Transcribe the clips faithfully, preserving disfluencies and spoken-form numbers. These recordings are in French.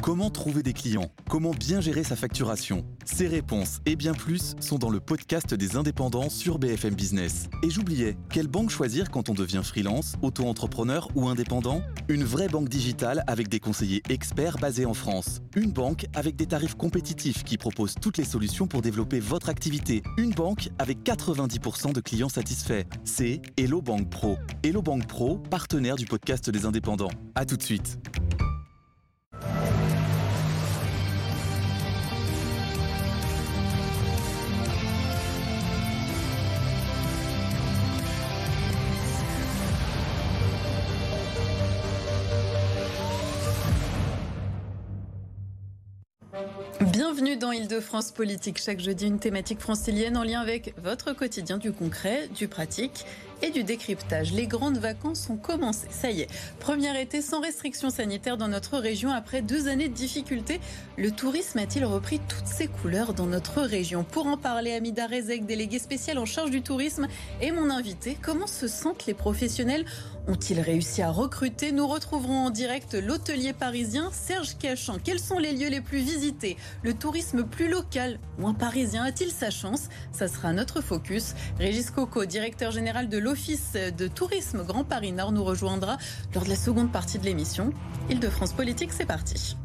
Comment trouver des clients? Comment bien gérer sa facturation? Ces réponses et bien plus sont dans le podcast des indépendants sur B F M Business. Et j'oubliais, quelle banque choisir quand on devient freelance, auto-entrepreneur ou indépendant? Une vraie banque digitale avec des conseillers experts basés en France. Une banque avec des tarifs compétitifs qui propose toutes les solutions pour développer votre activité. Une banque avec quatre-vingt-dix pour cent de clients satisfaits. C'est Hello Bank Pro. Hello Bank Pro, partenaire du podcast des indépendants. À tout de suite. Bienvenue dans Île-de-France Politique. Chaque jeudi, une thématique francilienne en lien avec votre quotidien, du concret, du pratique et du décryptage. Les grandes vacances ont commencé. Ça y est, premier été sans restrictions sanitaires dans notre région après deux années de difficultés. Le tourisme a-t-il repris toutes ses couleurs dans notre région? Pour en parler, Amida Rezek, déléguée spéciale en charge du tourisme, est mon invité. Comment se sentent les professionnels? Ont-ils réussi à recruter? Nous retrouverons en direct l'hôtelier parisien Serge Cachan. Quels sont les lieux les plus visités? Le tourisme plus local, moins parisien, a-t-il sa chance? Ça sera notre focus. Régis Coco, directeur général de l'Office de tourisme Grand Paris Nord, nous rejoindra lors de la seconde partie de l'émission. Île-de-France Politique, c'est parti.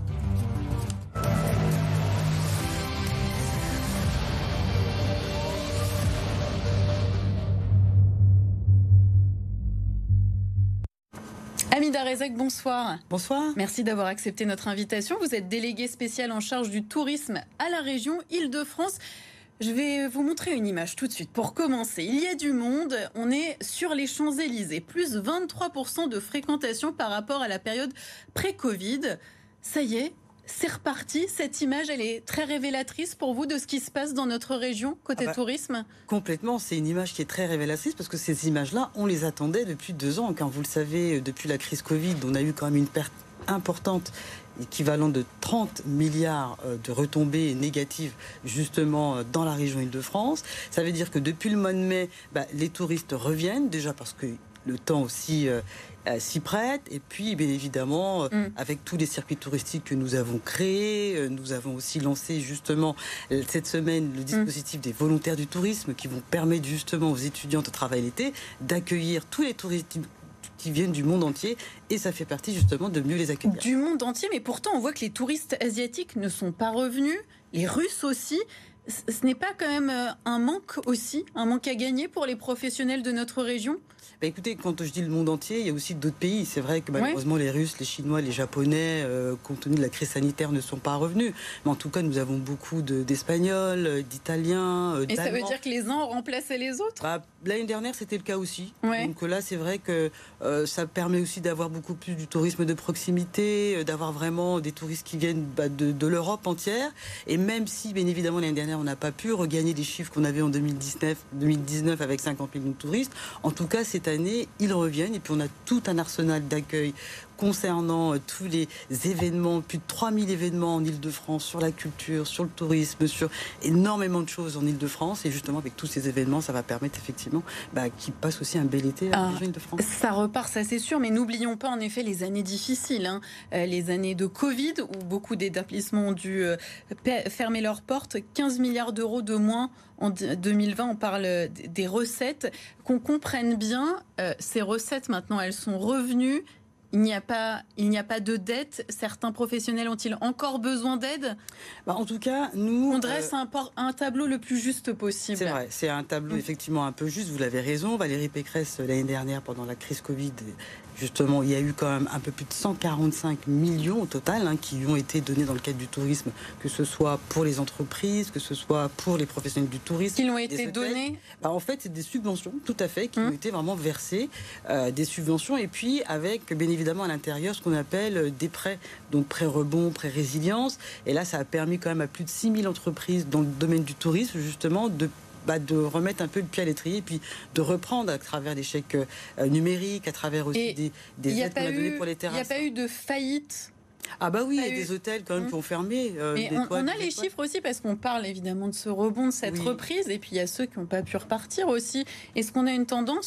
Amida Rezek, bonsoir. Bonsoir. Merci d'avoir accepté notre invitation. Vous êtes déléguée spéciale en charge du tourisme à la région Île-de-France. Je vais vous montrer une image tout de suite. Pour commencer, il y a du monde. On est sur les Champs-Élysées. Plus vingt-trois pour cent de fréquentation par rapport à la période pré-Covid. Ça y est, c'est reparti. Cette image, elle est très révélatrice pour vous de ce qui se passe dans notre région, côté ah bah, tourisme? Complètement. C'est une image qui est très révélatrice parce que ces images-là, on les attendait depuis deux ans. Quand vous le savez, depuis la crise Covid, on a eu quand même une perte importante, équivalent de trente milliards de retombées négatives justement dans la région Île-de-France. Ça veut dire que depuis le mois de mai, bah, les touristes reviennent, déjà parce que le temps aussi euh, s'y prête, et puis bien évidemment mm. avec tous les circuits touristiques que nous avons créés, nous avons aussi lancé justement cette semaine le dispositif mm. des volontaires du tourisme qui vont permettre justement aux étudiants de travail l'été d'accueillir tous les touristes qui viennent du monde entier, et ça fait partie justement de mieux les accueillir. Du monde entier, mais pourtant on voit que les touristes asiatiques ne sont pas revenus, les Russes aussi. Ce n'est pas quand même un manque aussi, un manque à gagner pour les professionnels de notre région? Bah écoutez, quand je dis le monde entier, il y a aussi d'autres pays. C'est vrai que malheureusement, ouais. les Russes, les Chinois, les Japonais, euh, compte tenu de la crise sanitaire, ne sont pas revenus. Mais en tout cas, nous avons beaucoup de, d'Espagnols, d'Italiens, euh, Et ça veut dire que les uns ont remplacé les autres? bah, L'année dernière, c'était le cas aussi. Ouais. Donc là, c'est vrai que euh, ça permet aussi d'avoir beaucoup plus du tourisme de proximité, euh, d'avoir vraiment des touristes qui viennent bah, de, de l'Europe entière. Et même si, bien évidemment, l'année dernière, on n'a pas pu regagner les chiffres qu'on avait en deux mille dix-neuf avec cinquante millions de touristes, en tout cas, cette année, ils reviennent. Et puis, on a tout un arsenal d'accueil concernant euh, tous les événements, plus de trois mille événements en Île-de-France, sur la culture, sur le tourisme, sur énormément de choses en Île-de-France. Et justement, avec tous ces événements, ça va permettre effectivement bah, qu'ils passent aussi un bel été à la région Île-de-France. Ça repart, ça c'est sûr, mais n'oublions pas en effet les années difficiles, hein. euh, les années de Covid, où beaucoup d'établissements ont dû euh, fermer leurs portes, quinze milliards d'euros de moins en deux mille vingt, on parle des recettes. Qu'on comprenne bien, euh, ces recettes maintenant, elles sont revenues. Il n'y a pas, il n'y a pas de dette. Certains professionnels ont-ils encore besoin d'aide? Bah en tout cas, nous... On dresse euh, un, un tableau le plus juste possible. C'est vrai, c'est un tableau effectivement un peu juste, vous l'avez raison. Valérie Pécresse, l'année dernière, pendant la crise Covid, justement, il y a eu quand même un peu plus de cent quarante-cinq millions au total hein, qui ont été donnés dans le cadre du tourisme, que ce soit pour les entreprises, que ce soit pour les professionnels du tourisme. Qui ont été donnés bah, En fait, c'est des subventions, tout à fait, qui mmh. ont été vraiment versées, euh, des subventions, et puis avec, bien évidemment, à l'intérieur, ce qu'on appelle des prêts, donc prêts rebond, prêts résilience. Et là, ça a permis quand même à plus de six mille entreprises dans le domaine du tourisme, justement, de Bah de remettre un peu le pied à l'étrier et puis de reprendre à travers des chèques euh, numériques, à travers aussi et des, des aides qu'on a données pour les terrasses. Il n'y a pas eu de faillite? Ah bah oui, il y a des hôtels quand même qui ont fermé. Euh, Mais on, on a les chiffres aussi parce qu'on parle évidemment de ce rebond, de cette oui. reprise, et puis il y a ceux qui n'ont pas pu repartir aussi. Est-ce qu'on a une tendance?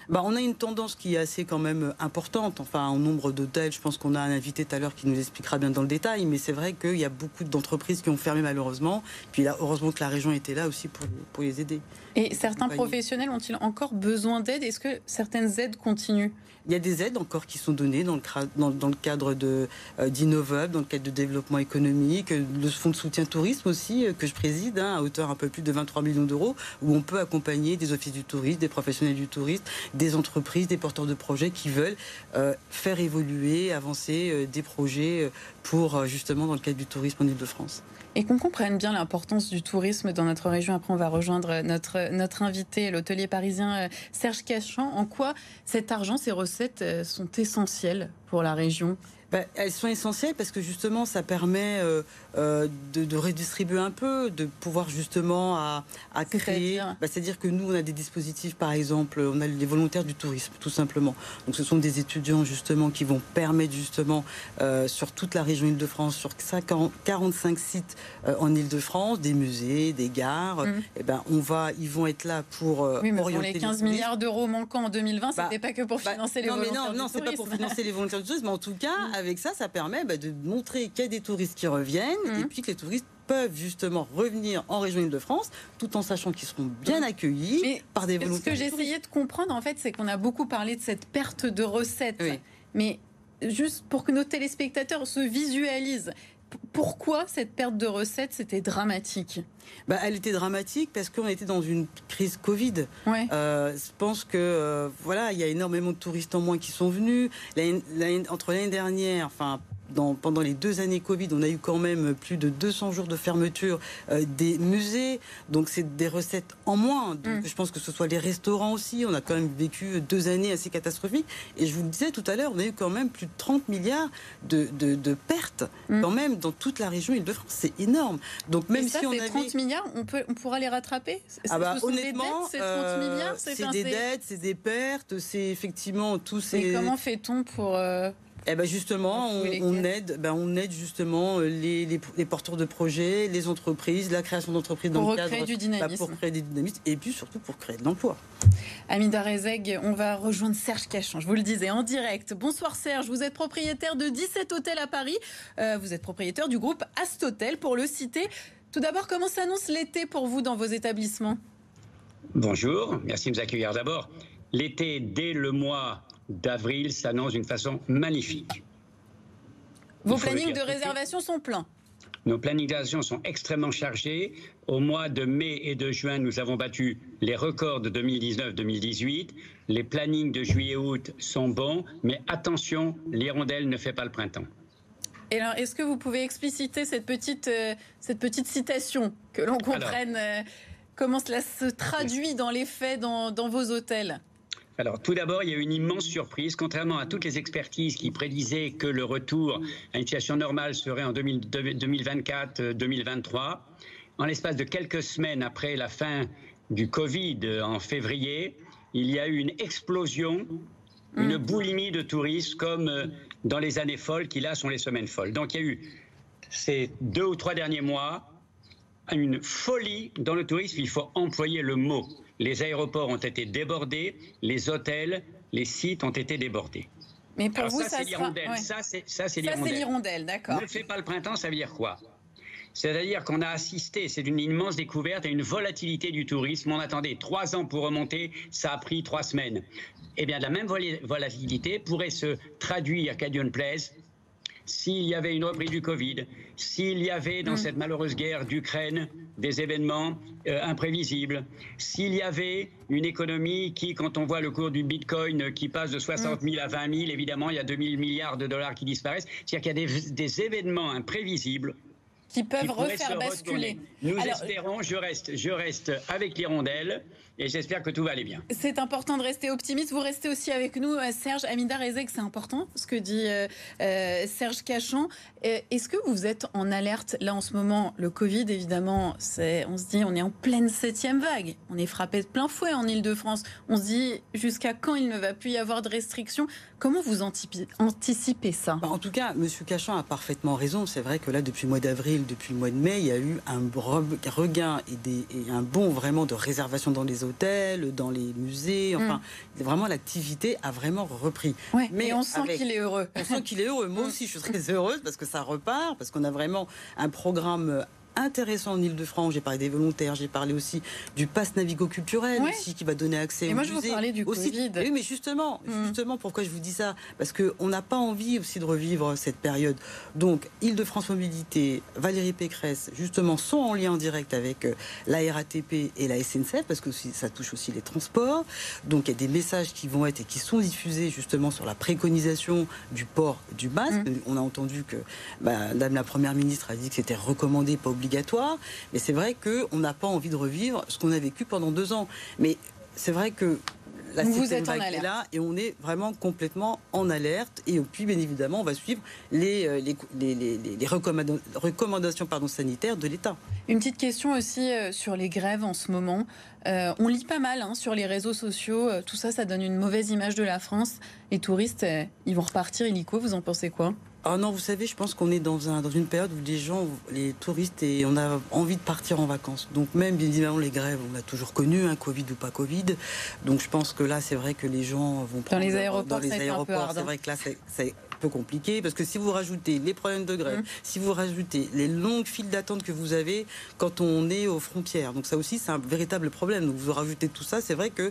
Bah, on a une tendance qui est assez quand même importante, enfin en nombre d'hôtels, je pense qu'on a un invité tout à l'heure qui nous expliquera bien dans le détail, mais c'est vrai qu'il y a beaucoup d'entreprises qui ont fermé malheureusement, puis là, heureusement que la région était là aussi pour, pour les aider. Et certains professionnels ont-ils encore besoin d'aide? Est-ce que certaines aides continuent? Il y a des aides encore qui sont données dans le, dans, dans le cadre de, euh, d'Innovub, dans le cadre de développement économique, le fonds de soutien tourisme aussi, euh, que je préside, hein, à hauteur un peu plus de vingt-trois millions d'euros, où on peut accompagner des offices du tourisme, des professionnels du tourisme, des entreprises, des porteurs de projets qui veulent euh, faire évoluer, avancer euh, des projets pour euh, justement dans le cadre du tourisme en Ile-de-France. Et qu'on comprenne bien l'importance du tourisme dans notre région. Après, on va rejoindre notre, notre invité, l'hôtelier parisien Serge Cachan. En quoi cet argent, ces recettes sont essentielles pour la région ? Ben, elles sont essentielles parce que justement ça permet euh, euh, de, de redistribuer un peu, de pouvoir justement à, à créer. C'est-à-dire, ben, c'est-à-dire que nous on a des dispositifs, par exemple, on a les volontaires du tourisme tout simplement. Donc ce sont des étudiants justement qui vont permettre justement euh, sur toute la région Île-de-France, sur quarante-cinq sites euh, en Île-de-France, des musées, des gares. Mmh. Et ben on va, ils vont être là pour euh, oui, mais orienter pour les quinze milliards d'euros manquants en deux mille vingt, bah, c'était pas que pour financer bah, les non, volontaires mais non, du non, tourisme. c'est pas pour financer les volontaires du tourisme, mais en tout cas. Mmh. Avec ça, ça permet bah, de montrer qu'il y a des touristes qui reviennent mmh. et puis que les touristes peuvent justement revenir en région Île-de-France tout en sachant qu'ils seront bien accueillis mais par des volontaires. Ce que j'essayais de comprendre, en fait, c'est qu'on a beaucoup parlé de cette perte de recettes. Oui. Mais juste pour que nos téléspectateurs se visualisent, pourquoi cette perte de recettes, c'était dramatique? Bah, elle était dramatique parce qu'on était dans une crise Covid. Ouais. Euh, je pense que euh, voilà, il y a énormément de touristes en moins qui sont venus. L'année, l'année, entre l'année dernière, enfin. Dans, pendant les deux années Covid, on a eu quand même plus de deux cents jours de fermeture euh, des musées. Donc, c'est des recettes en moins. Donc, mmh. je pense que ce soit les restaurants aussi. On a quand même vécu deux années assez catastrophiques. Et je vous le disais tout à l'heure, on a eu quand même plus de trente milliards de, de, de pertes mmh. quand même dans toute la région Île-de-France. C'est énorme. Donc, même et ça, si on ces avait... trente milliards, on, peut, on pourra les rattraper? Ah bah, ce honnêtement, des dettes, ces trente milliards, c'est, c'est des dettes, c'est des pertes, c'est effectivement tous ces... Mais comment fait-on pour... Euh... Eh ben justement, on, on aide, ben on aide justement les, les, les porteurs de projets, les entreprises, la création d'entreprises dans pour le cadre du dynamisme. Ben pour créer du dynamisme et puis surtout pour créer de l'emploi. Hamida Rezeg, on va rejoindre Serge Cachan, je vous le disais, en direct. Bonsoir Serge, vous êtes propriétaire de dix-sept hôtels à Paris. Euh, vous êtes propriétaire du groupe Astotel, pour le citer. Tout d'abord, comment s'annonce l'été pour vous dans vos établissements? Bonjour, merci de nous accueillir d'abord. L'été, dès le mois d'avril, s'annonce d'une façon magnifique. Vos plannings de réservation sont pleins? Nos plannings de réservation sont extrêmement chargés. Au mois de mai et de juin, nous avons battu les records de deux mille dix-neuf deux mille dix-huit. Les plannings de juillet-août sont bons, mais attention, l'hirondelle ne fait pas le printemps. Et alors, est-ce que vous pouvez expliciter cette petite, euh, cette petite citation, que l'on comprenne alors, euh, comment cela se traduit dans les faits dans, dans vos hôtels? Alors, tout d'abord, il y a une immense surprise. Contrairement à toutes les expertises qui prédisaient que le retour à une situation normale serait en deux mille vingt-quatre deux mille vingt-trois, en l'espace de quelques semaines après la fin du Covid en février, il y a eu une explosion, une boulimie de touristes comme dans les années folles qui, là, sont les semaines folles. Donc, il y a eu ces deux ou trois derniers mois une folie dans le tourisme. Il faut employer le mot. Les aéroports ont été débordés, les hôtels, les sites ont été débordés. Mais pour Alors vous, ça, ça c'est sera... l'hirondelle. Ouais. Ça, c'est, ça, c'est ça, l'hirondelle. c'est l'hirondelle, d'accord. Ne fait pas le printemps, ça veut dire quoi? C'est-à-dire qu'on a assisté, c'est une immense découverte, à une volatilité du tourisme. On attendait trois ans pour remonter, ça a pris trois semaines. Eh bien, la même volatilité pourrait se traduire, qu'à Dieu ne plaise, s'il y avait une reprise du Covid, s'il y avait dans mmh. cette malheureuse guerre d'Ukraine des événements euh, imprévisibles, s'il y avait une économie qui, quand on voit le cours du Bitcoin qui passe de soixante mille à vingt mille, évidemment, il y a deux mille milliards de dollars qui disparaissent. C'est-à-dire qu'il y a des, des événements imprévisibles qui peuvent qui refaire basculer. Nous Alors, espérons, je reste, je reste avec l'hirondelle et j'espère que tout va aller bien. C'est important de rester optimiste. Vous restez aussi avec nous, Serge. Hamida Rezeg, c'est important ce que dit euh, euh, Serge Cachan. Est-ce que vous êtes en alerte là en ce moment? Le Covid, évidemment, c'est, on se dit on est en pleine septième vague. On est frappé de plein fouet en Ile-de-France. On se dit jusqu'à quand il ne va plus y avoir de restrictions? Comment vous anticipez ça? Bah, en tout cas, M. Cachan a parfaitement raison. C'est vrai que là, depuis le mois d'avril, que depuis le mois de mai, il y a eu un regain et, des, et un bond vraiment de réservation dans les hôtels, dans les musées. Enfin, mmh. vraiment, l'activité a vraiment repris. Ouais, mais on sent avec, qu'il est heureux. On sent qu'il est heureux. Moi aussi, je suis très heureuse parce que ça repart, parce qu'on a vraiment un programme intéressant en Ile-de-France. J'ai parlé des volontaires, j'ai parlé aussi du pass Navigo-culturel ouais. aussi qui va donner accès. Et moi, je vous parlais du aussi. Covid. Oui, mais justement, mmh. justement, pourquoi je vous dis ça ? Parce qu'on n'a pas envie aussi de revivre cette période. Donc, Ile-de-France Mobilité, Valérie Pécresse, justement, sont en lien direct avec la R A T P et la S N C F, parce que ça touche aussi les transports. Donc, il y a des messages qui vont être et qui sont diffusés justement sur la préconisation du port du masque. Mmh. On a entendu que bah, Madame la Première ministre a dit que c'était recommandé, pas obligatoire. Obligatoire, mais c'est vrai qu'on n'a pas envie de revivre ce qu'on a vécu pendant deux ans. Mais c'est vrai que la septième vague est là et on est vraiment complètement en alerte. Et puis, bien évidemment, on va suivre les, les, les, les, les recommanda- recommandations pardon, sanitaires de l'État. Une petite question aussi euh, sur les grèves en ce moment. Euh, on lit pas mal hein, sur les réseaux sociaux. Euh, tout ça, ça donne une mauvaise image de la France. Les touristes, euh, ils vont repartir illico. Vous en pensez quoi ? Ah non, vous savez, je pense qu'on est dans, un, dans une période où les gens, les touristes, et on a envie de partir en vacances. Donc même, bien évidemment, les grèves, on a toujours connu, hein, Covid ou pas Covid. Donc je pense que là, c'est vrai que les gens vont prendre... Dans les aéroports, dans les aéroports, c'est vrai que là, c'est, c'est un peu compliqué. Parce que si vous rajoutez les problèmes de grève, mmh. si vous rajoutez les longues files d'attente que vous avez quand on est aux frontières, donc ça aussi, c'est un véritable problème. Donc vous rajoutez tout ça, c'est vrai que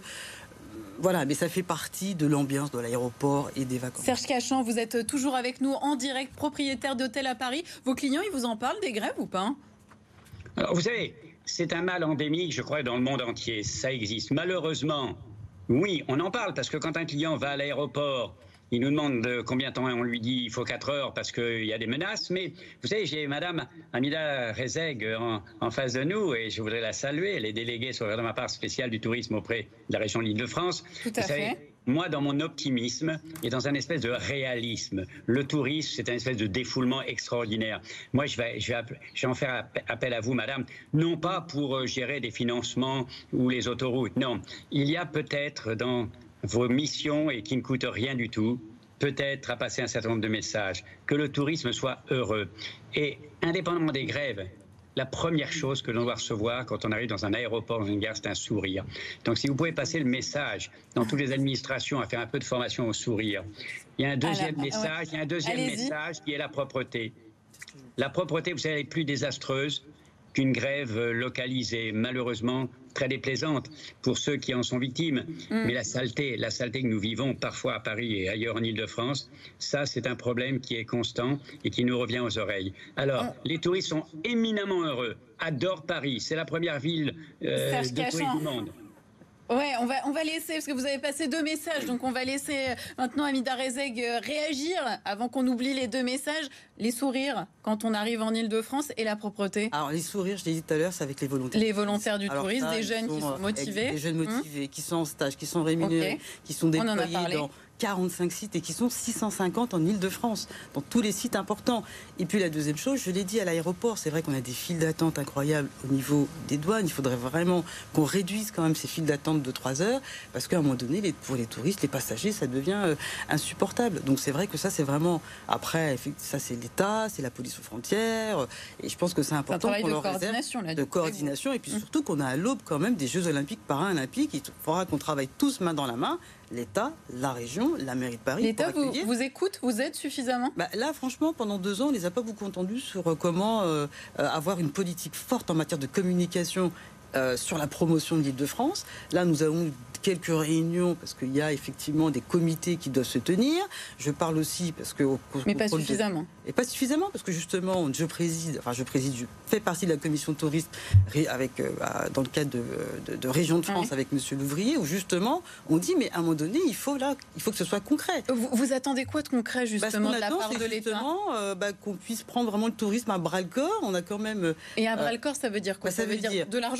voilà, mais ça fait partie de l'ambiance de l'aéroport et des vacances. Serge Cachan, vous êtes toujours avec nous en direct, propriétaire d'hôtel à Paris. Vos clients, ils vous en parlent des grèves ou pas ? Alors, vous savez, c'est un mal endémique, je crois, dans le monde entier. Ça existe. Malheureusement, oui, on en parle parce que quand un client va à l'aéroport, il nous demande combien de temps on lui dit il faut quatre heures parce qu'il y a des menaces. Mais vous savez, j'ai Madame Hamida Rezeg en, en face de nous et je voudrais la saluer. Elle est déléguée sur ma part spéciale du tourisme auprès de la région de l'Île-de-France. Tout à vous fait. Savez, moi, dans mon optimisme et dans un espèce de réalisme, le tourisme, c'est un espèce de défoulement extraordinaire. Moi, je vais, je vais, je vais en faire appel à vous, madame, non pas pour gérer des financements ou les autoroutes. Non, il y a peut-être dans vos missions et qui ne coûtent rien du tout, peut-être à passer un certain nombre de messages, que le tourisme soit heureux. Et indépendamment des grèves, la première chose que l'on doit recevoir quand on arrive dans un aéroport, dans une gare, c'est un sourire. Donc si vous pouvez passer le message dans toutes les administrations à faire un peu de formation au sourire. Il y a un deuxième Alors, message, ouais. il y a un deuxième Allez-y. message qui est la propreté. La propreté, vous savez, elle est plus désastreuse qu'une grève localisée, malheureusement très déplaisante pour ceux qui en sont victimes. Mm. Mais la saleté, la saleté que nous vivons parfois à Paris et ailleurs en Ile-de-France, ça c'est un problème qui est constant et qui nous revient aux oreilles. Alors, mm. les touristes sont éminemment heureux, adorent Paris, c'est la première ville euh, de tourisme du monde. Ouais, on va, on va laisser, parce que vous avez passé deux messages, donc on va laisser maintenant Hamida Rezeg réagir avant qu'on oublie les deux messages. Les sourires quand on arrive en Ile-de-France et la propreté. Alors les sourires, je l'ai dit tout à l'heure, c'est avec les volontaires. Les volontaires du Alors, tourisme, ça, des jeunes sont, qui sont motivés. Des jeunes motivés, hum. qui sont en stage, qui sont rémunérés, okay. qui sont déployés dans quarante-cinq sites et qui sont six cent cinquante en Ile-de-France, dans tous les sites importants. Et puis la deuxième chose, je l'ai dit à l'aéroport, c'est vrai qu'on a des files d'attente incroyables au niveau des douanes. Il faudrait vraiment qu'on réduise quand même ces files d'attente de trois heures, parce qu'à un moment donné, les, pour les touristes, les passagers, ça devient euh, insupportable. Donc c'est vrai que ça, c'est vraiment... Après, ça c'est l'État, c'est la police aux frontières, et je pense que c'est important qu'on leur réserve là, de coordination, et puis surtout qu'on a à l'aube quand même des Jeux Olympiques, Paralympiques. Il faudra qu'on travaille tous main dans la main, l'État, la région, la mairie de Paris. L'État vous, vous écoute, vous aide suffisamment ? bah Là, franchement, pendant deux ans, on ne les a pas beaucoup entendus sur comment euh, avoir une politique forte en matière de communication euh, sur la promotion de l'Île-de-France. Là, nous avons eu quelques réunions parce qu'il y a effectivement des comités qui doivent se tenir. Je parle aussi parce que... Au, Mais au pas suffisamment. De, et pas suffisamment parce que justement, je préside, enfin je préside, je fais partie de la commission touriste avec, euh, dans le cadre de, de, de Région de France, oui, avec Monsieur Louvrier, où justement, on dit, mais à un moment donné, il faut, là, il faut que ce soit concret. Vous, vous attendez quoi de concret, justement, bah, de la part de l'État ? euh, bah, qu'on puisse prendre vraiment le tourisme à bras-le-corps. On a quand même... Et à bras-le-corps, ça veut dire quoi ? bah, ça, ça veut dire, dire de l'argent ?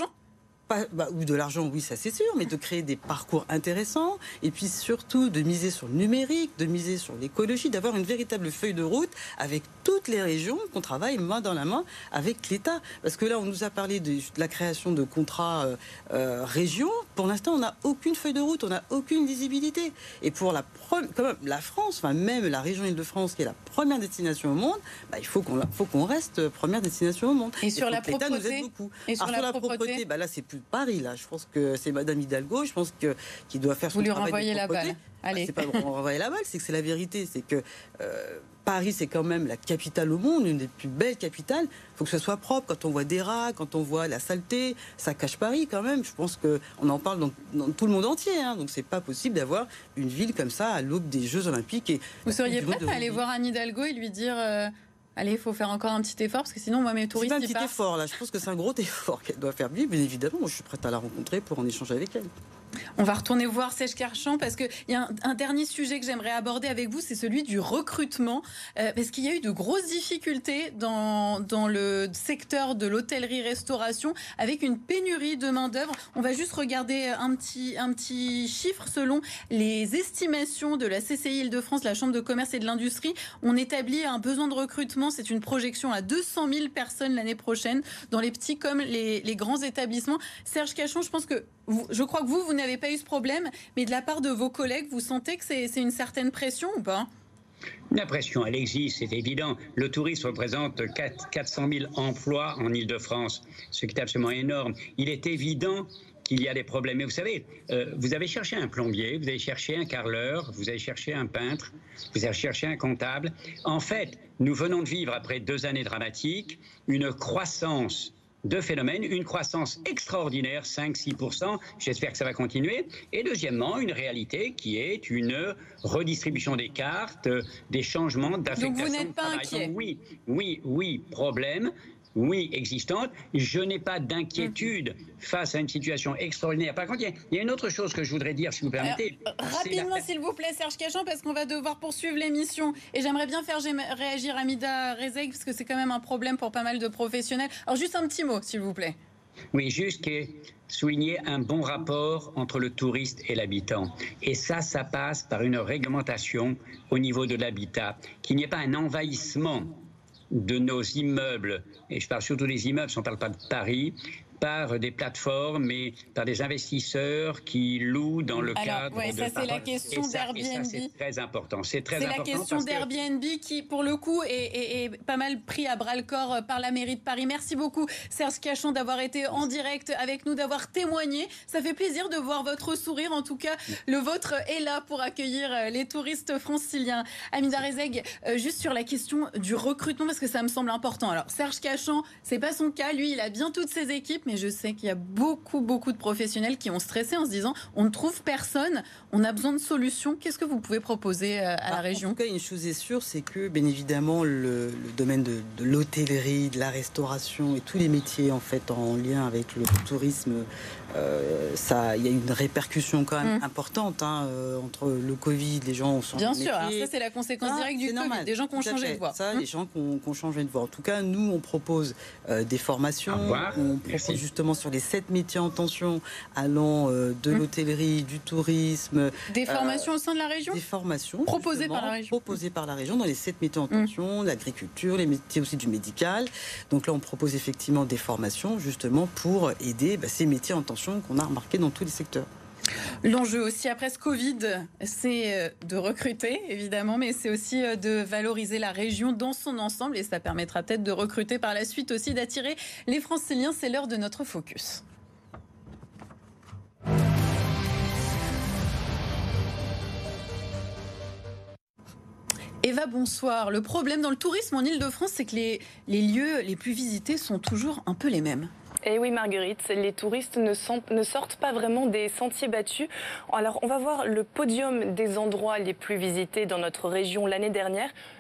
Pas, bah, ou de l'argent, oui, ça c'est sûr, mais de créer des parcours intéressants et puis surtout de miser sur le numérique, de miser sur l'écologie, d'avoir une véritable feuille de route avec toutes les régions, qu'on travaille main dans la main avec l'État. Parce que là, on nous a parlé de, de la création de contrats euh, euh, régions. Pour l'instant, on n'a aucune feuille de route, on n'a aucune visibilité. Et pour la, quand même, la France, enfin même la région Île-de-France, qui est la première destination au monde, bah, il faut qu'on, faut qu'on reste première destination au monde. Et, et sur la propreté, l'État nous aide beaucoup. Et sur, Alors, la, sur la propreté, propreté bah, là, c'est plus Paris, là. Je pense que c'est Madame Hidalgo, je pense que, qui doit faire son Vous lui travail renvoyez de la balle. Allez. Ah, c'est pas pour renvoyer la balle, c'est que c'est la vérité. C'est que euh, Paris, c'est quand même la capitale au monde, une des plus belles capitales. Il faut que ce soit propre. Quand on voit des rats, quand on voit la saleté, ça cache Paris quand même. Je pense qu'on en parle dans, dans tout le monde entier. Hein. Donc c'est pas possible d'avoir une ville comme ça à l'aube des Jeux Olympiques. Et vous seriez prête à aller voir Anne Hidalgo et lui dire... Euh... Allez, il faut faire encore un petit effort, parce que sinon, moi, mes touristes... C'est pas un petit effort, là. Je pense que c'est un gros effort qu'elle doit faire. Bien évidemment, moi, je suis prête à la rencontrer pour en échanger avec elle. On va retourner voir Serge Kerchan, parce qu'il y a un, un dernier sujet que j'aimerais aborder avec vous, c'est celui du recrutement. Euh, parce qu'il y a eu de grosses difficultés dans, dans le secteur de l'hôtellerie-restauration, avec une pénurie de main-d'œuvre. On va juste regarder un petit, un petit chiffre. Selon les estimations de la C C I Île-de-France, la Chambre de commerce et de l'industrie, on établit un besoin de recrutement. C'est une projection à deux cent mille personnes l'année prochaine, dans les petits comme les, les grands établissements. Serge Kerchan, je pense que vous, je crois que vous, vous n'avez pas eu ce problème, mais de la part de vos collègues, vous sentez que c'est, c'est une certaine pression ou pas ? La pression, elle existe, c'est évident. Le tourisme représente quatre cent mille emplois en Île-de-France, ce qui est absolument énorme. Il est évident qu'il y a des problèmes. Mais vous savez, euh, vous avez cherché un plombier, vous avez cherché un carreleur, vous avez cherché un peintre, vous avez cherché un comptable. En fait, nous venons de vivre, après deux années dramatiques, une croissance de phénomènes, une croissance extraordinaire, cinq à six pour cent, j'espère que ça va continuer, et deuxièmement, une réalité qui est une redistribution des cartes, des changements d'affectation. Donc vous n'êtes pas inquiet ? Oui, oui, oui, problème. Oui, existante. Je n'ai pas d'inquiétude face à une situation extraordinaire. Par contre, il y, y a une autre chose que je voudrais dire, si vous permettez. Alors, rapidement, la... s'il vous plaît, Serge Kerchan, parce qu'on va devoir poursuivre l'émission. Et j'aimerais bien faire réagir Hamida Rezeg, parce que c'est quand même un problème pour pas mal de professionnels. Alors, juste un petit mot, s'il vous plaît. Oui, juste souligner un bon rapport entre le touriste et l'habitant. Et ça, ça passe par une réglementation au niveau de l'habitat, qu'il n'y ait pas un envahissement de nos immeubles, et je parle surtout des immeubles, on ne parle pas de Paris, par des plateformes et par des investisseurs qui louent dans le Alors, cadre ouais, de... ça, c'est la question et ça, d'Airbnb. Et ça, c'est très important. C'est très c'est important. C'est la question d'Airbnb que... qui, pour le coup, est, est, est pas mal pris à bras-le-corps par la mairie de Paris. Merci beaucoup, Serge Kerchan, d'avoir été en direct avec nous, d'avoir témoigné. Ça fait plaisir de voir votre sourire. En tout cas, le vôtre est là pour accueillir les touristes franciliens. Hamida Rezeg, juste sur la question du recrutement, parce que ça me semble important. Alors, Serge Kerchan, c'est pas son cas. Lui, il a bien toutes ses équipes, mais je sais qu'il y a beaucoup, beaucoup de professionnels qui ont stressé en se disant on ne trouve personne, on a besoin de solutions. Qu'est-ce que vous pouvez proposer à la ah, région ? En tout cas, une chose est sûre, c'est que, bien évidemment, le, le domaine de, de l'hôtellerie, de la restauration et tous les métiers en fait en lien avec le tourisme, euh, ça, il y a une répercussion quand même mmh. importante hein, euh, entre le Covid, les gens ont changé Bien de sûr, métier. Alors ça c'est la conséquence ah, directe du Covid, normal. Des gens qui ont changé de voie. Ça, mmh. les gens qui ont, qui ont changé de voie. En tout cas, nous, on propose euh, des formations, on propose Merci. justement sur les sept métiers en tension allant euh, de mmh. l'hôtellerie, du tourisme. Des formations euh, au sein de la région ? Des formations. Proposées par la région. Proposées par la région dans les sept métiers en tension, mmh. l'agriculture, les métiers aussi du médical. Donc là, on propose effectivement des formations justement pour aider bah, ces métiers en tension qu'on a remarqué dans tous les secteurs. L'enjeu aussi après ce Covid, c'est de recruter évidemment, mais c'est aussi de valoriser la région dans son ensemble et ça permettra peut-être de recruter par la suite aussi, d'attirer les Franciliens. C'est l'heure de notre focus. Eva, bonsoir. Le problème dans le tourisme en Île-de-France, c'est que les, les lieux les plus visités sont toujours un peu les mêmes. Eh oui Marguerite, les touristes ne, sont, ne sortent pas vraiment des sentiers battus. Alors on va voir le podium des endroits les plus visités dans notre région l'année dernière.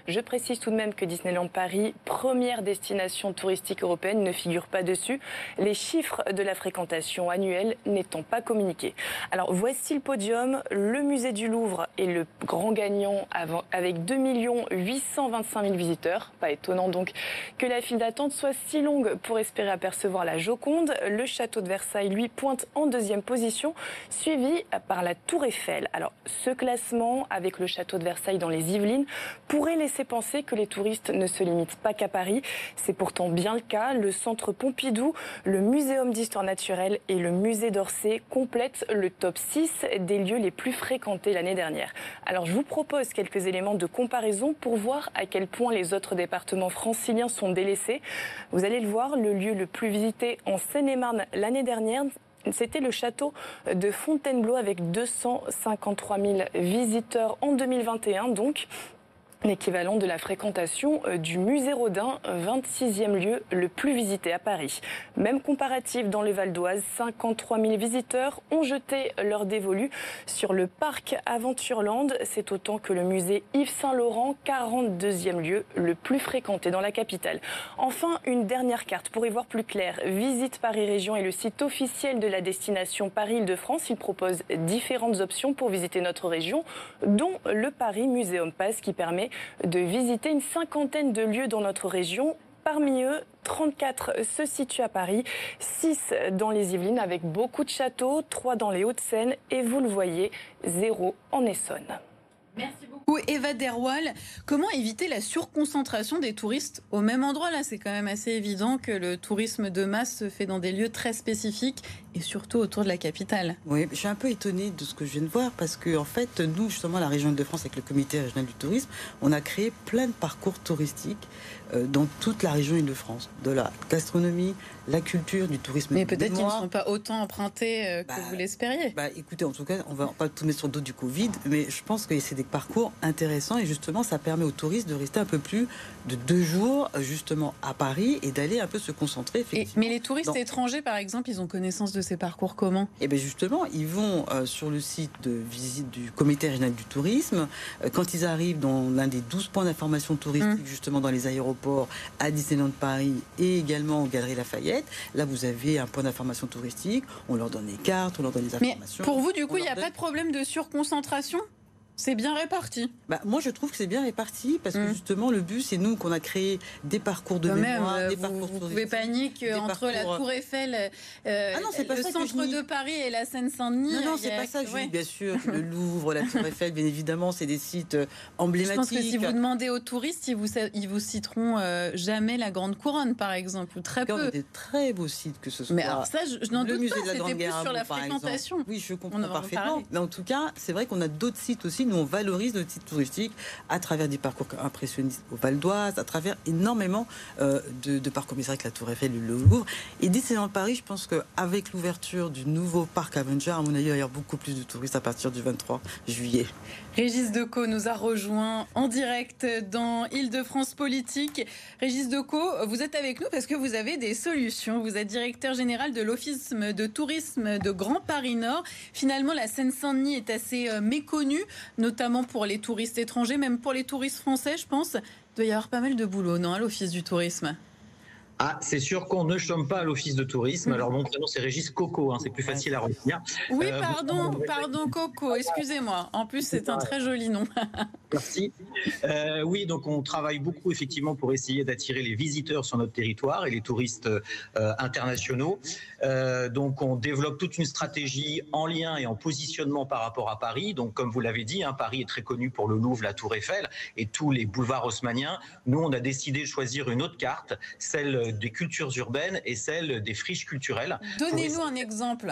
Je précise tout de même que Disneyland Paris, première destination touristique européenne, ne figure pas dessus, les chiffres de la fréquentation annuelle n'étant pas communiqués. Alors voici le podium, le musée du Louvre est le grand gagnant avec deux millions huit cent vingt-cinq mille visiteurs. Pas étonnant donc que la file d'attente soit si longue pour espérer apercevoir la Joconde. Le château de Versailles, lui, pointe en deuxième position, suivi par la Tour Eiffel. Alors ce classement, avec le château de Versailles dans les Yvelines, pourrait laisser penser que les touristes ne se limitent pas qu'à Paris. C'est pourtant bien le cas. Le centre Pompidou, le Muséum d'histoire naturelle et le musée d'Orsay complètent le top six des lieux les plus fréquentés l'année dernière. Alors je vous propose quelques éléments de comparaison pour voir à quel point les autres départements franciliens sont délaissés. Vous allez le voir, le lieu le plus visité en Seine-et-Marne l'année dernière, c'était le château de Fontainebleau avec deux cent cinquante-trois mille visiteurs en deux mille vingt et un, donc l'équivalent de la fréquentation du musée Rodin, vingt-sixième lieu le plus visité à Paris. Même comparatif dans le Val d'Oise, cinquante-trois mille visiteurs ont jeté leur dévolu sur le parc Aventureland. C'est autant que le musée Yves Saint-Laurent, quarante-deuxième lieu le plus fréquenté dans la capitale. Enfin, une dernière carte pour y voir plus clair. Visite Paris Région est le site officiel de la destination Paris-Île-de-France. Il propose différentes options pour visiter notre région, dont le Paris Museum Pass qui permet de visiter une cinquantaine de lieux dans notre région. Parmi eux, trente-quatre se situent à Paris, six dans les Yvelines avec beaucoup de châteaux, trois dans les Hauts-de-Seine et vous le voyez, zéro en Essonne. Merci beaucoup Eva Derwal. Comment éviter la surconcentration des touristes au même endroit? Là, c'est quand même assez évident que le tourisme de masse se fait dans des lieux très spécifiques et surtout autour de la capitale. Oui, je suis un peu étonnée de ce que je viens de voir parce que en fait, nous, justement, la région Île-de-France, avec le comité régional du tourisme, on a créé plein de parcours touristiques euh, dans toute la région Île-de-France, de la gastronomie, la culture, du tourisme. Mais peut-être qu'ils ne sont pas autant empruntés euh, que bah, vous l'espériez. Bah, écoutez, en tout cas, on va pas tout mettre sur le dos du Covid, mais je pense que c'est des parcours intéressants et justement, ça permet aux touristes de rester un peu plus de deux jours justement à Paris et d'aller un peu se concentrer. Effectivement, et, mais les touristes dans... étrangers, par exemple, ils ont connaissance de ces parcours comment? Et bien justement, ils vont euh, sur le site de visite du comité régional du tourisme. Euh, quand ils arrivent dans l'un des douze points d'information touristique, mmh. justement dans les aéroports, à Disneyland Paris et également aux Galeries Lafayette, là vous avez un point d'information touristique. On leur donne les cartes, on leur donne les informations. Mais pour vous, du coup, il n'y a donne... pas de problème de surconcentration? C'est bien réparti. Bah, moi, je trouve que c'est bien réparti parce que mmh. justement, le but, c'est nous qu'on a créé des parcours de Quand mémoire, même, des vous, parcours vous pouvez pas nier qu'entre la Tour Eiffel, euh, ah non, c'est pas le ça centre de Paris et la Seine-Saint-Denis... Non, non, c'est a... pas ça. Je ouais. dis, bien sûr, le Louvre, la Tour Eiffel, bien évidemment, c'est des sites emblématiques. Je pense que si vous demandez aux touristes, ils vous, ils vous citeront euh, jamais la Grande Couronne, par exemple, ou très peu. On a des très beaux sites, que ce soit... Mais alors ça, je, je n'en doute pas, c'était plus sur la par fréquentation. Exemple. Oui, je comprends parfaitement. Mais en tout cas, c'est vrai qu'on a d'autres sites aussi. Nous, on valorise notre site touristique à travers des parcours impressionnistes au Val d'Oise, à travers énormément euh, de, de parcours avec la Tour Eiffel et le Louvre. Et Disneyland Paris, je pense qu'avec l'ouverture du nouveau parc Avenger, à mon avis, il va y avoir beaucoup plus de touristes à partir du vingt-trois juillet. Régis Decaux nous a rejoint en direct dans Île-de-France Politique. Régis Decaux, vous êtes avec nous parce que vous avez des solutions. Vous êtes directeur général de l'Office de tourisme de Grand Paris Nord. Finalement, la Seine-Saint-Denis est assez méconnue, notamment pour les touristes étrangers, même pour les touristes français, je pense. Il doit y avoir pas mal de boulot, non, à l'Office du tourisme? Ah, c'est sûr qu'on ne chôme pas à l'Office de tourisme. Alors, mon prénom, c'est Régis Coco, hein, c'est plus facile à retenir. Oui, pardon, euh, pardon, Coco, excusez-moi. En plus, c'est un très joli nom. Merci. Euh, oui, donc on travaille beaucoup, effectivement, pour essayer d'attirer les visiteurs sur notre territoire et les touristes euh, internationaux. Euh, donc, on développe toute une stratégie en lien et en positionnement par rapport à Paris. Donc, comme vous l'avez dit, hein, Paris est très connu pour le Louvre, la Tour Eiffel et tous les boulevards haussmanniens. Nous, on a décidé de choisir une autre carte, celle des cultures urbaines et celle des friches culturelles. Donnez-nous un exemple.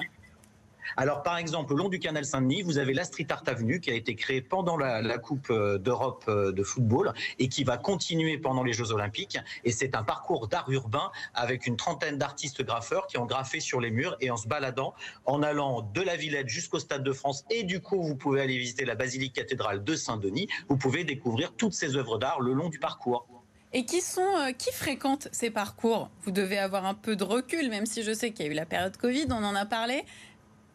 Alors, par exemple, au long du canal Saint-Denis, vous avez la Street Art Avenue qui a été créée pendant la, la Coupe d'Europe de football et qui va continuer pendant les Jeux Olympiques. Et c'est un parcours d'art urbain avec une trentaine d'artistes graffeurs qui ont graffé sur les murs et en se baladant, en allant de la Villette jusqu'au Stade de France. Et du coup, vous pouvez aller visiter la basilique cathédrale de Saint-Denis. Vous pouvez découvrir toutes ces œuvres d'art le long du parcours. Et qui sont, euh, qui fréquentent ces parcours? Vous devez avoir un peu de recul, même si je sais qu'il y a eu la période Covid, on en a parlé.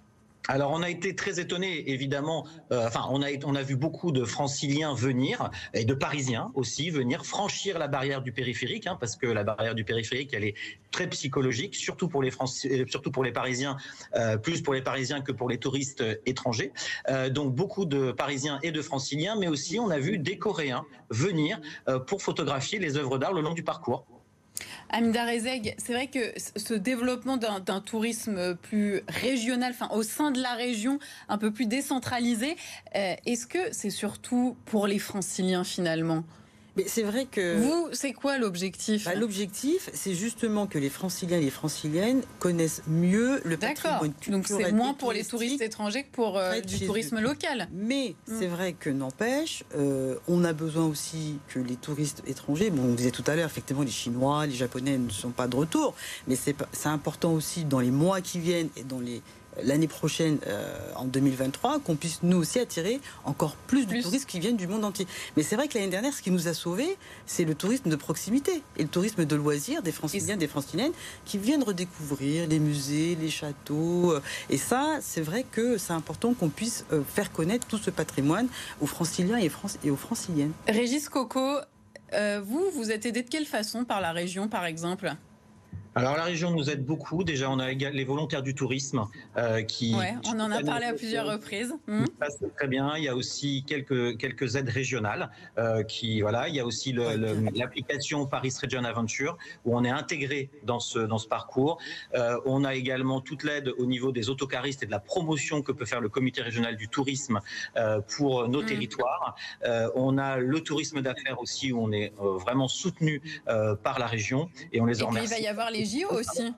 Alors on a été très étonnés, évidemment. Euh, enfin, on a on a vu beaucoup de Franciliens venir et de Parisiens aussi venir franchir la barrière du périphérique, hein, parce que la barrière du périphérique, elle est très psychologique, surtout pour les Français, surtout pour les Parisiens, euh, plus pour les Parisiens que pour les touristes étrangers. Euh, donc beaucoup de Parisiens et de Franciliens, mais aussi on a vu des Coréens venir euh, pour photographier les œuvres d'art le long du parcours. Hamida Rezeg, c'est vrai que ce développement d'un, d'un tourisme plus régional, enfin au sein de la région, un peu plus décentralisé, euh, est-ce que c'est surtout pour les Franciliens finalement ? Mais c'est vrai que... Vous, c'est quoi l'objectif ? bah, L'objectif, c'est justement que les Franciliens et les Franciliennes connaissent mieux le patrimoine culturel. Donc c'est moins pour les touristes étrangers que pour euh, du tourisme eux. local. Mais mmh. c'est vrai que n'empêche, euh, on a besoin aussi que les touristes étrangers, bon, on disait tout à l'heure, effectivement, les Chinois, les Japonais ne sont pas de retour, mais c'est, c'est important aussi dans les mois qui viennent et dans les... l'année prochaine, euh, en deux mille vingt-trois, qu'on puisse nous aussi attirer encore plus, plus de touristes qui viennent du monde entier. Mais c'est vrai que l'année dernière, ce qui nous a sauvés, c'est le tourisme de proximité et le tourisme de loisirs des Franciliens, des Franciliennes qui viennent redécouvrir les musées, les châteaux. Et ça, c'est vrai que c'est important qu'on puisse faire connaître tout ce patrimoine aux Franciliens et, France- et aux Franciliennes. Régis Coco, euh, vous, vous êtes aidé de quelle façon par la région, par exemple ? Alors la région nous aide beaucoup. Déjà, on a les volontaires du tourisme euh, qui... Ouais, on en a parlé à plusieurs reprises. Mmh. Ça, c'est très bien. Il y a aussi quelques, quelques aides régionales. Euh, qui, voilà. Il y a aussi le, le, l'application Paris Region Aventure où on est intégré dans ce, dans ce parcours. Euh, on a également toute l'aide au niveau des autocaristes et de la promotion que peut faire le comité régional du tourisme euh, pour nos mmh. territoires. Euh, on a le tourisme d'affaires aussi où on est euh, vraiment soutenu euh, par la région et on les en remercie. Il va y avoir les J O aussi.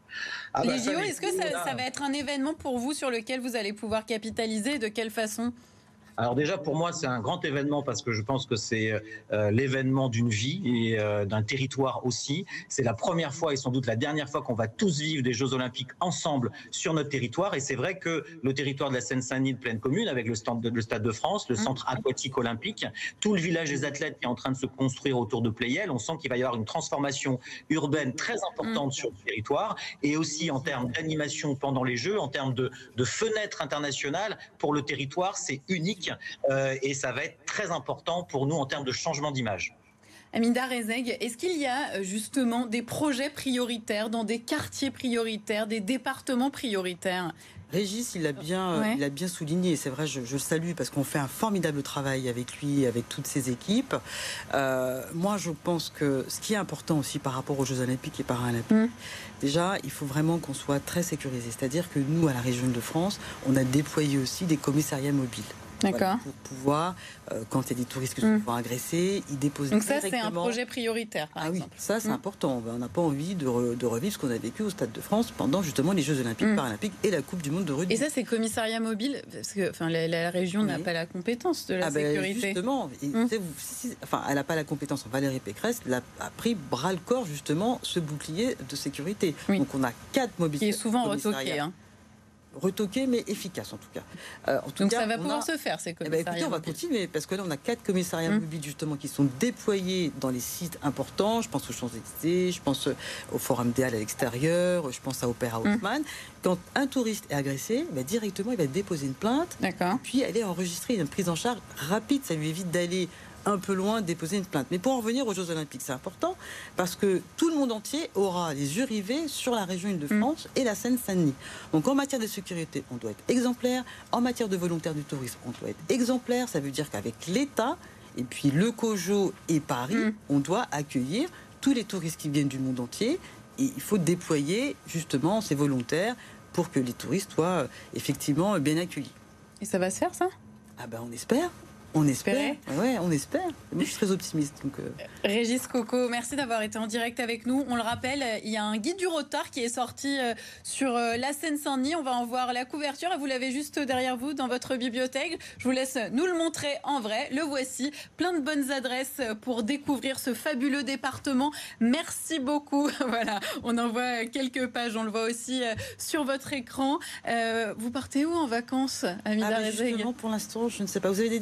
Ah bah les J O, est-ce que ça, ça va être un événement pour vous sur lequel vous allez pouvoir capitaliser ? De quelle façon ? Alors déjà, pour moi, c'est un grand événement parce que je pense que c'est euh, l'événement d'une vie et euh, d'un territoire aussi. C'est la première fois et sans doute la dernière fois qu'on va tous vivre des Jeux Olympiques ensemble sur notre territoire. Et c'est vrai que le territoire de la Seine-Saint-Denis de pleine commune, avec le, stand de, le Stade de France, le centre aquatique olympique, tout le village des athlètes qui est en train de se construire autour de Pleyel, on sent qu'il va y avoir une transformation urbaine très importante mmh. sur le territoire et aussi en termes d'animation pendant les Jeux, en termes de, de fenêtres internationales pour le territoire, c'est unique. Euh, et ça va être très important pour nous en termes de changement d'image. Hamida Rezeg, est-ce qu'il y a justement des projets prioritaires dans des quartiers prioritaires, des départements prioritaires ? Régis, il a bien, ouais. il a bien souligné, c'est vrai, je, je le salue parce qu'on fait un formidable travail avec lui, avec toutes ses équipes. Euh, moi, je pense que ce qui est important aussi par rapport aux Jeux Olympiques et Paralympiques, mmh. déjà, il faut vraiment qu'on soit très sécurisé. C'est-à-dire que nous, à la région de France, on a déployé aussi des commissariats mobiles. D'accord. Voilà, pour pouvoir, euh, quand il y a des touristes qui sont mmh. agressés, ils déposent Donc directement... ça, c'est un projet prioritaire, par ah exemple. Oui, ça, c'est mmh. important. On n'a pas envie de, re, de revivre ce qu'on a vécu au Stade de France pendant, justement, les Jeux Olympiques, mmh. Paralympiques et la Coupe du Monde de rugby. Et ça, c'est commissariat mobile, parce que enfin, la, la région oui. n'a pas la compétence de la ah sécurité. Ben justement. Et, mmh. vous, si, enfin, elle n'a pas la compétence. Valérie Pécresse a, a pris bras-le-corps, justement, ce bouclier de sécurité. Oui. Donc, on a quatre mobilités. Qui est souvent retoqué, hein. Retoqué mais efficace en tout cas. Euh, en tout Donc cas, ça va pouvoir a... se faire ces commissariats. Eh ben, écoutez, on va continuer parce que là on a quatre commissariats mmh. mobiles justement qui sont déployés dans les sites importants. Je pense aux Champs-Élysées, je pense au Forum des Halles à l'extérieur, je pense à Opéra Haussmann. Mmh. Quand un touriste est agressé, ben, directement il va déposer une plainte. D'accord. Puis aller enregistrer une prise en charge rapide. Ça lui évite d'aller un peu loin, déposer une plainte. Mais pour en revenir aux Jeux Olympiques, c'est important parce que tout le monde entier aura les yeux rivés sur la région Île-de-France mmh. et la Seine-Saint-Denis. Donc en matière de sécurité, on doit être exemplaire. En matière de volontaires du tourisme, on doit être exemplaire. Ça veut dire qu'avec l'État et puis le COJO et Paris, mmh. on doit accueillir tous les touristes qui viennent du monde entier. Et il faut déployer justement ces volontaires pour que les touristes soient effectivement bien accueillis. Et ça va se faire, ça ? Ah ben on espère. On espère, ouais, on espère. Moi, je suis très optimiste. Donc, euh... Régis Coco, merci d'avoir été en direct avec nous. On le rappelle, il y a un guide du retard qui est sorti sur la Seine-Saint-Denis. On va en voir la couverture et vous l'avez juste derrière vous dans votre bibliothèque. Je vous laisse nous le montrer en vrai. Le voici. Plein de bonnes adresses pour découvrir ce fabuleux département. Merci beaucoup. Voilà, on en voit quelques pages. On le voit aussi sur votre écran. Euh, vous partez où en vacances, Hamida ah, Rezeg ? Justement, pour l'instant, je ne sais pas. Vous avez des destinations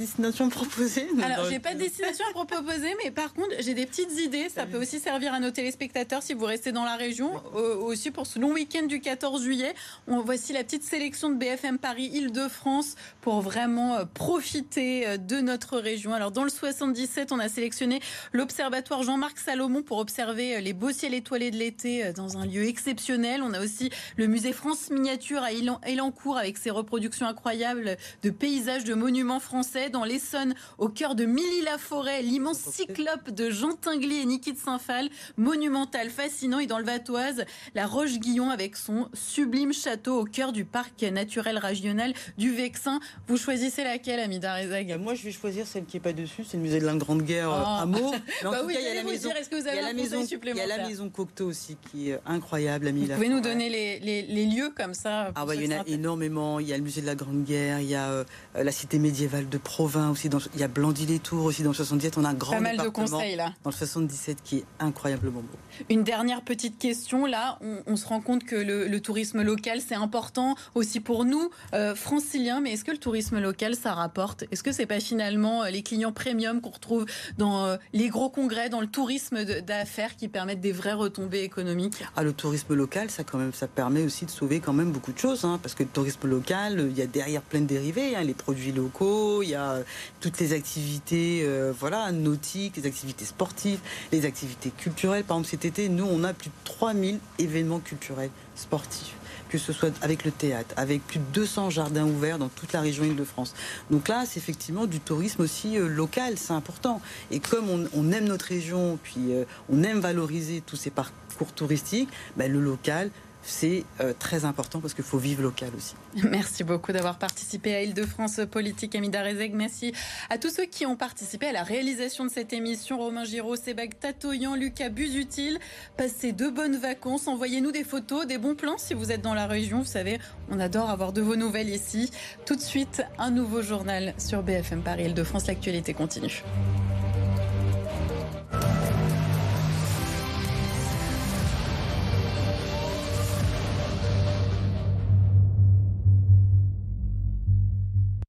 destination à me proposer? Alors, j'ai pas de destination à proposer, mais par contre, j'ai des petites idées. Ça peut aussi servir à nos téléspectateurs si vous restez dans la région. Euh, aussi pour ce long week-end du quatorze juillet. On, voici la petite sélection de B F M Paris Île-de-France pour vraiment euh, profiter euh, de notre région. Alors, dans le soixante-dix-sept, on a sélectionné l'Observatoire Jean-Marc Salomon pour observer euh, les beaux ciels étoilés de l'été euh, dans un lieu exceptionnel. On a aussi le musée France Miniature à Elancourt avec ses reproductions incroyables de paysages, de monuments français. Dans l'Essonne, au cœur de Milly-la-Forêt, l'immense cyclope de Jean Tinguely et Niki de Saint-Phal, monumental, fascinant. Et dans le Vatoise, la Roche-Guillon avec son sublime château au cœur du parc naturel régional du Vexin. Vous choisissez laquelle, Hamida Rezeg? Moi, je vais choisir celle qui n'est pas dessus, c'est le musée de la Grande Guerre oh. à Meaux. Bah oui, il y a la maison, dire, est-ce que vous avez un conseil supplémentaire? Il y a la maison Cocteau aussi qui est incroyable. Vous pouvez nous donner les, les, les lieux comme ça? Ah ouais, il y en a énormément. Il y a le musée de la Grande Guerre, il y a euh, la cité médiévale de Provins aussi. Dans, il y a Blandy-les-Tours aussi dans le soixante-dix-sept. On a un grand pas mal de département conseils là. Dans le soixante-dix-sept qui est incroyablement beau. Une dernière petite question là. On, on se rend compte que le, le tourisme local c'est important aussi pour nous euh, franciliens. Mais est-ce que le tourisme local ça rapporte? Est-ce que c'est pas finalement les clients premium qu'on retrouve dans euh, les gros congrès, dans le tourisme d'affaires qui permettent des vraies retombées économiques? Ah, le tourisme local, ça quand même, ça permet aussi de sauver quand même beaucoup de choses, hein, parce que le tourisme local, il y a derrière plein de dérivés, hein, les produits locaux, il y a toutes les activités, euh, voilà, nautiques, les activités sportives, les activités culturelles. Par exemple, cet été, nous, on a plus de trois mille événements culturels sportifs, que ce soit avec le théâtre, avec plus de deux cents jardins ouverts dans toute la région Île-de-France. Donc là, c'est effectivement du tourisme aussi euh, local, c'est important. Et comme on, on aime notre région, puis euh, on aime valoriser tous ces parcours touristiques, ben, le local, c'est euh, très important parce qu'il faut vivre local aussi. Merci beaucoup d'avoir participé à Île-de-France Politique, Hamida Rezeg. Merci à tous ceux qui ont participé à la réalisation de cette émission. Romain Giraud, Sebag Tatoyan, Lucas Busutil. Passez de bonnes vacances. Envoyez-nous des photos, des bons plans si vous êtes dans la région. Vous savez, on adore avoir de vos nouvelles ici. Tout de suite, un nouveau journal sur B F M Paris Île-de-France. L'actualité continue.